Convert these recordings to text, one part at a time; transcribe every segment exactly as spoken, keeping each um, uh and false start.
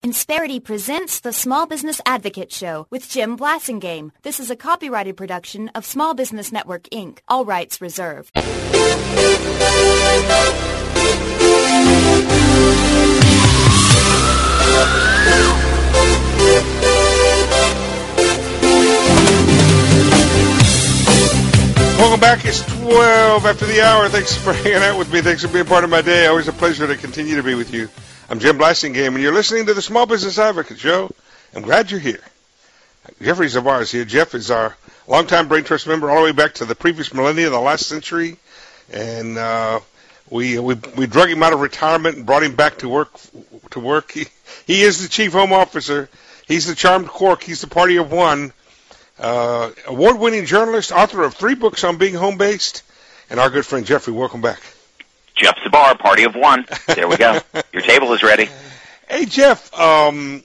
Insperity presents the Small Business Advocate Show with Jim Blasingame. This is a copyrighted production of Small Business Network, Incorporated. All rights reserved. Welcome back. It's twelve after the hour. Thanks for hanging out with me. Thanks for being part of my day. Always a pleasure to continue to be with you. I'm Jim Blasingame, and you're listening to the Small Business Advocate Show. I'm glad you're here. Jeffrey Zavar is here. Jeff is our longtime Brain Trust member all the way back to the previous millennia, the last century. And uh, we, we we drug him out of retirement and brought him back to work. To work. He, he is the chief home officer. He's the charmed cork. He's the party of one. Uh, award-winning journalist, author of three books on being home-based, and our good friend Jeffrey. Welcome back. Jeff Zabar, party of one. There we go. Your table is ready. Hey, Jeff, um,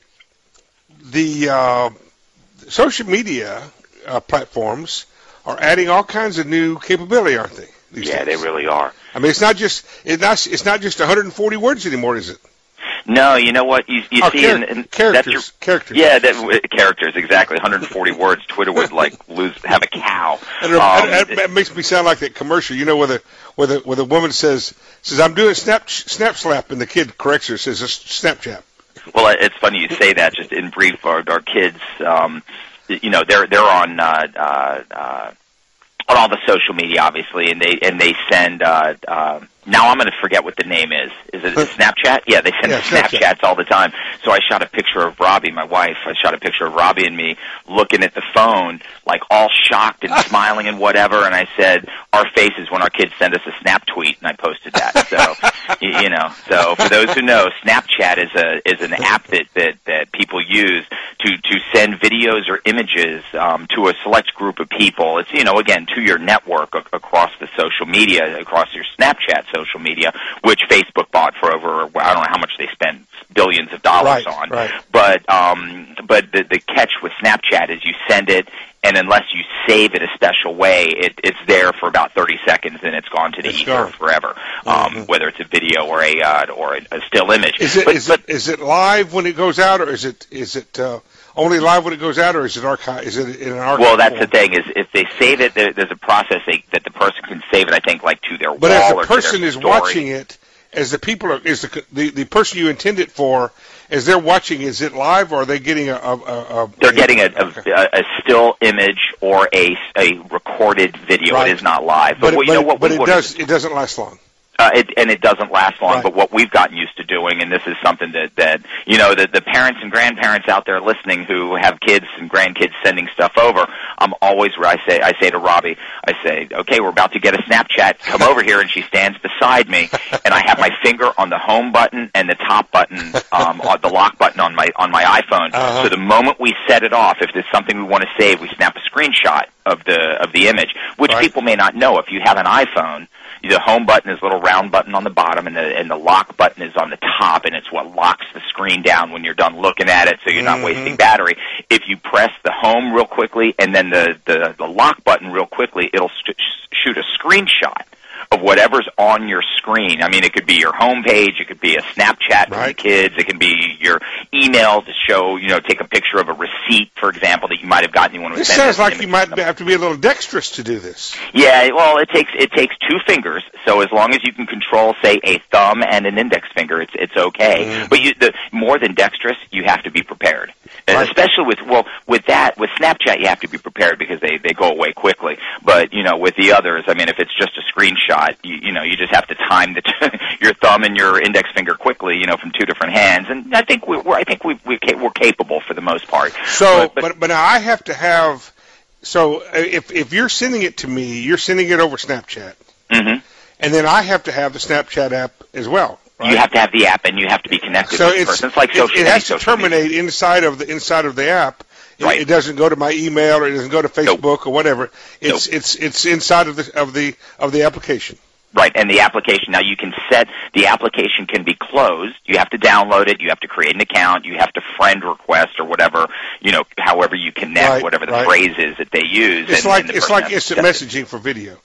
the uh, social media uh, platforms are adding all kinds of new capability, aren't they? These yeah, days? They really are. I mean, it's not just it's not it's not just one hundred forty words anymore, is it? No, you know what? You, you oh, see, char- in, in, characters, that's your, characters. Yeah, that, characters, exactly. one hundred forty words. Twitter would like lose, have a cow. And it, um, it, it, it makes me sound like that commercial, you know, where the where the where the woman says says I'm doing snap snap slap, and the kid corrects her, says Snapchat. Well, it's funny you say that. Just in brief, our, our kids, um, you know, they're they're on. Uh, uh, uh, on all the social media, obviously, and they and they send. Uh, uh, now I'm going to forget what the name is. Is it Snapchat? Yeah, they send yeah, Snapchats Snapchat. all the time. So I shot a picture of Robbie, my wife. I shot a picture of Robbie and me looking at the phone, like all shocked and smiling and whatever. And I said, "Our faces when our kids send us a snap tweet," and I posted that. So you, you know. So for those who know, Snapchat is a is an app that that, that people use to to send videos or images um, to a select group of people. It's you know again to your network ac- across the social media, across your Snapchat social media, which Facebook bought for over, I don't know how much they spend billions of dollars right, on. Right. But um, but the, the catch with Snapchat is you send it, and unless you save it a special way, it, it's there for about thirty seconds, and it's gone to the it's ether gone. forever, mm-hmm. um, whether it's a video or a uh, or a, a still image. Is it, but, is, but, it is it live when it goes out, or is it is it uh, only live when it goes out, or is it archive? Is it in an archive? Well, that's form? the thing is if they save it, there, there's a process they, that the person can save it. I think like to their but wall as or the person to their is story. watching it, as the people are, is the, the the person you intend it for, as they're watching, is it live, or are they getting a? a, a, a They're getting a, okay. a, a still image or a, a recorded video. Right. It is not live, but but, it, you know but, what? but we, it what does is, it doesn't last long. Uh, it, and it doesn't last long, Right. but what we've gotten used to doing, and this is something that, that you know, the, the parents and grandparents out there listening who have kids and grandkids sending stuff over, I'm always, I say, I say to Robbie, I say, okay, we're about to get a Snapchat, come over here, and she stands beside me, and I have my finger on the home button and the top button, um, on the lock button on my, on my iPhone, uh-huh. so the moment we set it off, if there's something we want to save, we snap a screenshot of the, of the image, which right. people may not know. If you have an iPhone, the home button is a little round button on the bottom, and the and the lock button is on the top, and it's what locks the screen down when you're done looking at it, so you're not mm-hmm. wasting battery. If you press the home real quickly and then the, the, the lock button real quickly, it'll st- shoot a screenshot of whatever's on your screen. I mean, it could be your home page, it could be a Snapchat for right. the kids, it can be your email to show, you know, take a picture of a receipt, for example, that you might have gotten. You want to This send sounds like image. you might have to be a little dexterous to do this. Yeah, well, it takes it takes two fingers. So as long as you can control, say, a thumb and an index finger, it's it's okay. Mm. But you, the more than dexterous, you have to be prepared. And right. especially with well, with that, with Snapchat, you have to be prepared because they they go away quickly. But you know, with the others, I mean, if it's just a screenshot, you, you know, you just have to time the t- your thumb and your index finger quickly, you know, from two different hands. And I think we, we're I think we, we we're capable for the most part. So, but, but, but but now I have to have. So if if you're sending it to me, you're sending it over Snapchat, mm-hmm. and then I have to have the Snapchat app as well. Right? You have to have the app, and you have to be connected so with the it's, person. It's like it, social, it has to social terminate media. inside of the inside of the app. It, Right. it doesn't go to my email or it doesn't go to Facebook Nope. or whatever. It's Nope. it's it's inside of the of the of the application. Right, and the application, now you can set, the application can be closed. You have to download it. You have to create an account. You have to friend request or whatever, you know, however you connect, Right, whatever the right. phrase is that they use. It's and, like and the it's person like has to instant set it. messaging for video.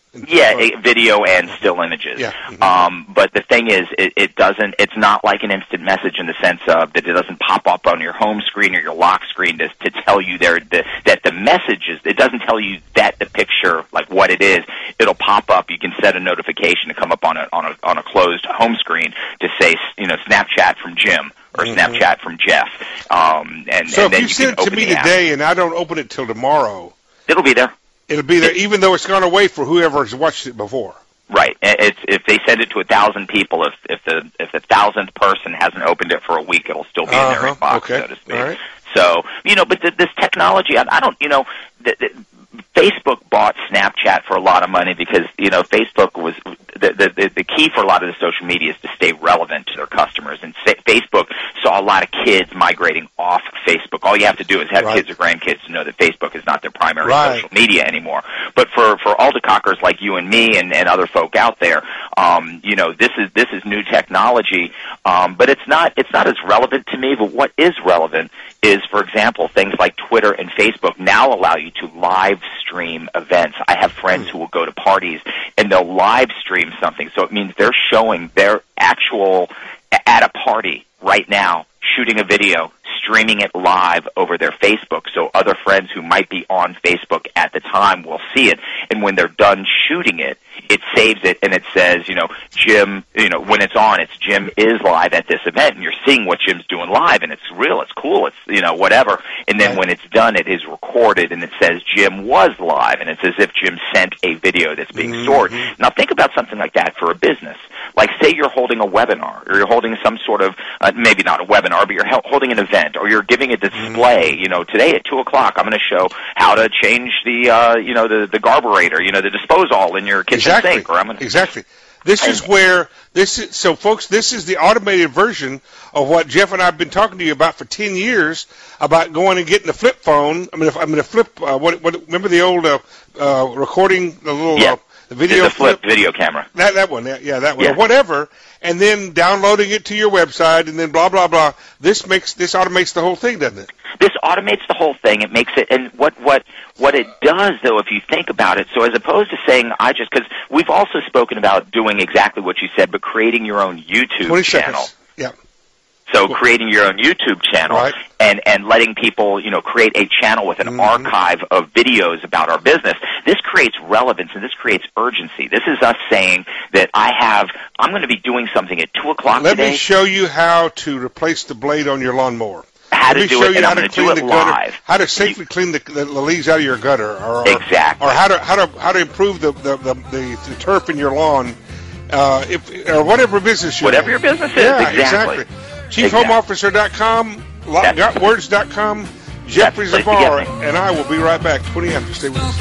Yeah, it, video and still images. Yeah. Mm-hmm. Um, but the thing is, it, it doesn't. It's not like an instant message in the sense of that it doesn't pop up on your home screen or your lock screen to, to tell you there the, that the message is. It doesn't tell you that the picture, like what it is. It'll pop up. You can set a notification to come up on a on a on a closed home screen to say, you know, Snapchat from Jim or mm-hmm. Snapchat from Jeff. Um, and so and then if you, you send it to me today and I don't open it till tomorrow, it'll be there. It'll be there, even though it's gone away for whoever's watched it before. Right. It's, if they send it to a thousand people, if if the if the thousandth person hasn't opened it for a week, it'll still be uh-huh. in their inbox, okay. so to speak. All right. So you know, but th- this technology, I, I don't, you know, the, the, Facebook bought Snapchat for a lot of money because you know Facebook was the, the the key for a lot of the social media is to stay relevant to their customers, and say, Facebook saw a lot of kids migrating off Facebook. All you have to do is have right. kids or grandkids to know that Facebook is not their primary right. social media anymore. But for for aldercockers like you and me and, and other folk out there, um, you know this is this is new technology, um, but it's not it's not as relevant to me. But what is relevant is, for example, things like Twitter and Facebook now allow you to live stream events. I have friends who will go to parties and they'll live stream something. So it means they're showing their actual, at a party right now, shooting a video, streaming it live over their Facebook. So other friends who might be on Facebook at the time will see it. And when they're done shooting it, it saves it and it says, you know, Jim, you know, when it's on, it's Jim is live at this event, and you're seeing what Jim's doing live, and it's real, it's cool, it's, you know, whatever. And then when it's done, it is recorded, and it says Jim was live, and it's as if Jim sent a video that's being mm-hmm. stored. Now think about something like that for a business. Like, say you're holding a webinar, or you're holding some sort of, uh, maybe not a webinar, but you're holding an event, or you're giving a display. You know, today at two o'clock, I'm going to show how to change the, uh, you know, the, the garburator, you know, the disposal in your kitchen exactly. sink. Or I'm gonna, exactly. This is where, this is, so folks, this is the automated version of what Jeff and I have been talking to you about for ten years, about going and getting a flip phone. I mean, if, I mean, a flip, uh, what, what, remember the old uh, uh, recording, the little, yeah. uh, the video the flip, flip video camera. That that one, yeah, that one, yeah. or whatever, and then downloading it to your website, and then blah blah blah. This makes this automates the whole thing, doesn't it? This automates the whole thing. It makes it, and what what what it does, though, if you think about it. So as opposed to saying I just, because we've also spoken about doing exactly what you said, but creating your own YouTube twenty channel. Seconds. Yeah. So creating your own YouTube channel right. and, and letting people, you know, create a channel with an mm-hmm. archive of videos about our business. This creates relevance and this creates urgency. This is us saying that I have, I'm going to be doing something at two o'clock Let today. Let me show you how to replace the blade on your lawnmower. How Let to me do show it, you and how I'm to going to do clean it the gutter, live. how to safely clean the, the, the leaves out of your gutter. Or, exactly. Or how to, how to, how to improve the, the, the, the, the turf in your lawn. Uh, if, or whatever business you're Whatever in. your business is, yeah, exactly. exactly. chief home officer dot com, got words dot com, Jeffrey Zavar, and I will be right back. twenty after. Stay with us.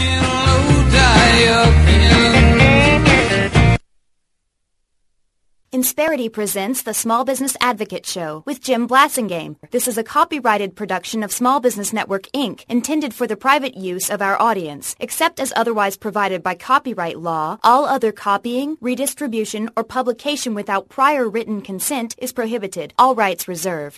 Insperity presents the Small Business Advocate Show with Jim Blasingame. This is a copyrighted production of Small Business Network, Incorporated, intended for the private use of our audience. Except as otherwise provided by copyright law, all other copying, redistribution, or publication without prior written consent is prohibited. All rights reserved.